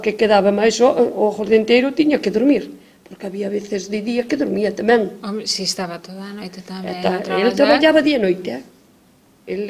Que quedaba máis o jordenteiro tiña que dormir, porque había veces de día que dormía tamén. Home, si estaba toda a noite tamén a El traballar. traballaba día e noite, El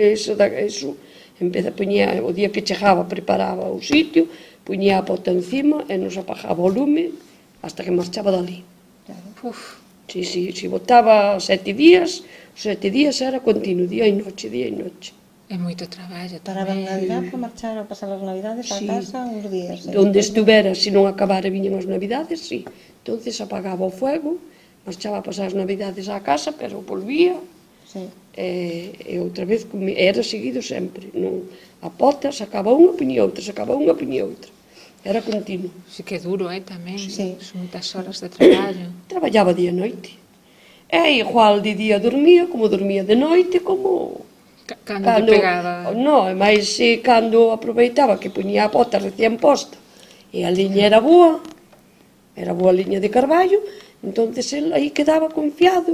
poñía, o día que chegaba preparaba o sitio, poñía a pota encima e nos apagaba o lume hasta que marchaba dali. Uf, Si botaba 7 días, os 7 días era continuo, día e noche, día e noche. é moito traballo Paraba en tamén. Navidad para marchar a pasar as Navidades a casa uns días. Donde estuvera, se non acabara viñan as Navidades, sí. Entonces apagaba o fuego, marchaba a pasar as Navidades á casa, pero volvía, Sí. e outra vez, era seguido sempre. Non, a pota, sacaba unha, poñía outra, sacaba unha, poñía outra. Era continuo. Si que duro, tamén. Sí. Son moitas horas de traballo. Traballaba día e noite. E igual de día dormía, como dormía de noite, como... Cando te pegaba. Non, máis cando aproveitaba que poñía a pota recién posta e a liña era boa liña de carballo, entonces el aí quedaba confiado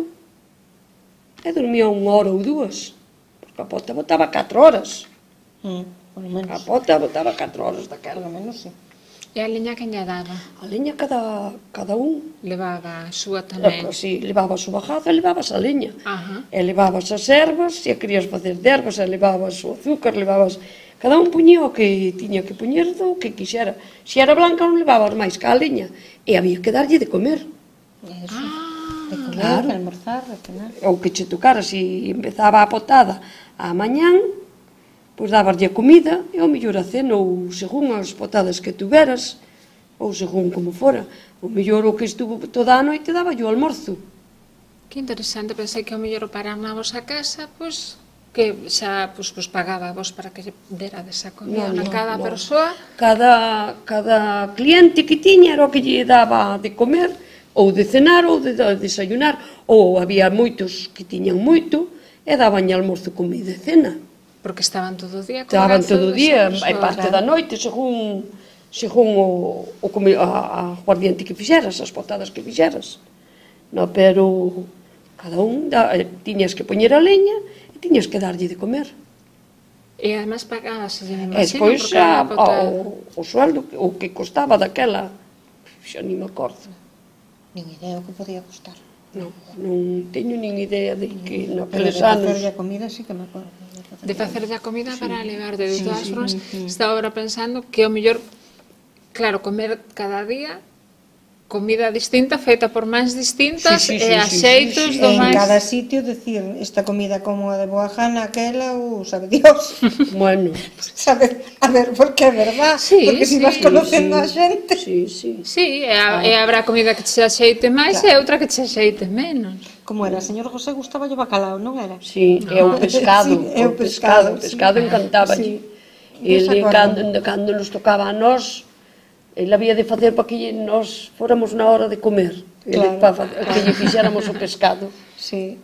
e dormía unha hora ou dúas, porque a pota botaba 4 horas. Por lo menos. A pota botaba 4 horas Por daquela. lo menos, sí. E a liña que lle daba? A liña cada un. Levaba a súa tamén. Si levabas o bajado, levabas a leña. Ajá. E levabas as ervas, se a querías facer de ervas, e levabas o azúcar, levabas... Cada un puñía o que tiña que poñer do que quixera. Se era blanca non levabas máis que a leña. E había que darlle de comer. Eso. De comer, claro. de almorzar, de cenar. O que che tocara, se empezaba a potada a mañán, pois dabaslle comida e ao mellor a cena, ou según as potadas que tuveras, ou según como fora. O mellor o que estuvo toda a noite daba o almorzo. Que interesante, pensei que ao mellor o parar na vosa casa, pois que xa pois pagaba vos para que derades a comida a cada persoa. Cada cliente que tiña era o que lle daba de comer, ou de cenar, ou de desayunar, ou había moitos que tiñan moito, e dabanlle almorzo, comida e cena. Porque estaban todo o día. Estaban todo o día, e parte da noite, según a guardiente que fixeras, as potadas que fixeras. No, pero cada un tiñas que poñer a leña e tiñas que darlle de comer. E además pagabas, me E imagino, despois porque a pota... o sueldo, o que costaba daquela, xa ni me acordo. Nin idea o que podía costar. Non teño nin idea de que Pero naqueles de anos... facerlle a comida sí que me acordo. De facerlle a comida para levar. De todas formas, estaba agora pensando que ao mellor, claro, comer cada día comida distinta, feita por mans distintas e a xeitos do En máis... cada sitio, decir, esta comida como a de boa gana, aquela, sabe Dios. Bueno, Sabe, a ver, porque é verdad, Sí, porque si vas conocendo a xente. sí. Sí, e habrá comida que te axeite máis e outra que te axeite menos. Como era, señor José gustaba o bacalao, non era? Sí, é o pescado, Sí, é o pescado, o pescado encantaba allí. Ele, cando nos tocaba a nós, ele había de facer para que nós fóramos na hora de comer, para que lle fixéramos o pescado. Sí.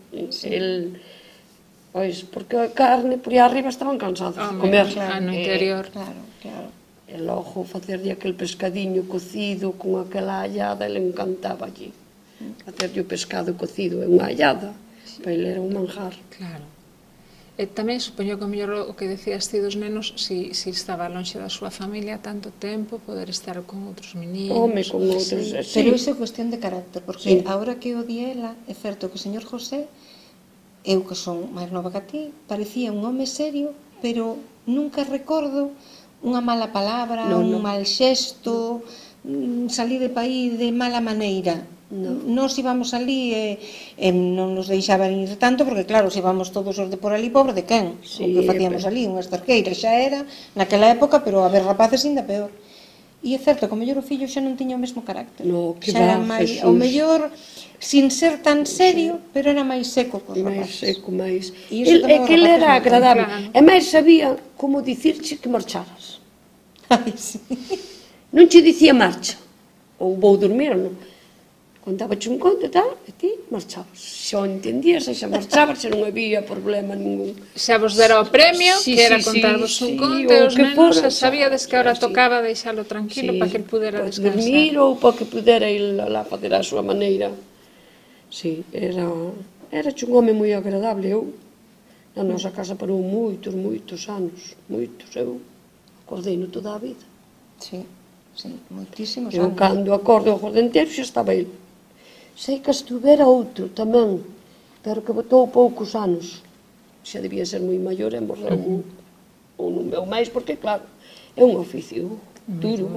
Pois, porque a carne por aí arriba estaban cansados de comer. No interior. Claro. E logo facerlle aquel pescadiño cocido con aquela hallada, ele encantaba allí. Facerlle o pescado cocido e unha hallada, para ele era un manjar. Claro. E tamén supoño que o mellor o que decías ti dos nenos, si estaba lonxe da súa familia tanto tempo, poder estar con outros meninos. Home, con outros, Pero iso é cuestión de carácter, porque agora que o di ela, é certo que o señor José, eu que son máis nova que a ti, parecía un home serio, pero nunca recordo unha mala palabra, un mal xesto, salir de país de mala maneira. Nos íbamos ali e non nos deixaban ir tanto, porque claro, se íbamos todos os de por ali, pobre de quen? O que facíamos ali, unhas terqueiras xa era naquela época, pero a ver rapaces ainda peor. E é certo que o mellor o fillo xa non tiña o mesmo carácter. Que xa era máis, o mellor sin ser tan serio, pero era máis seco cos rapaces. Máis seco, máis... É que ele era agradable. E máis sabía como dicirche que marcharas. Ai, sí. Non che dicía marcha, ou vou dormir, ou non. Contábache un conto e tal, e ti marchabas. Xa entendías, xa marchabas, xa non había problema ningún. Xa vos dera o premio, que era contarvos un conto, e os nenos xa sabíades que ahora tocaba deixalo tranquilo para que ele pudera descansar. Para dormir ou para que pudera ir lá facer a súa maneira. Sí, era un home moi agradable. Eu, na nosa casa parou moitos anos, moitos. Eu acordei-no toda a vida. Sí. Sí, moitísimos Eu anos. cando acordo o Jordenteiro xa estaba ele. Sei que estuvera outro tamén, pero que botou poucos anos. Xa debía ser moi maior e morreu ou non meu máis, porque claro, é un oficio duro.